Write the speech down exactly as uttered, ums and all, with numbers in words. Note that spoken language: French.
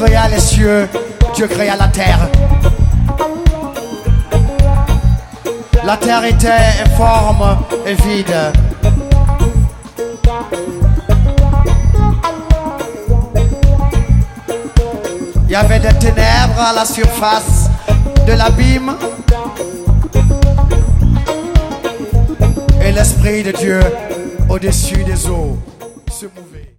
créa les cieux, Dieu créa la terre. La terre était informe et vide. Il y avait des ténèbres à la surface de l'abîme. Et l'Esprit de Dieu au-dessus des eaux se mouvait.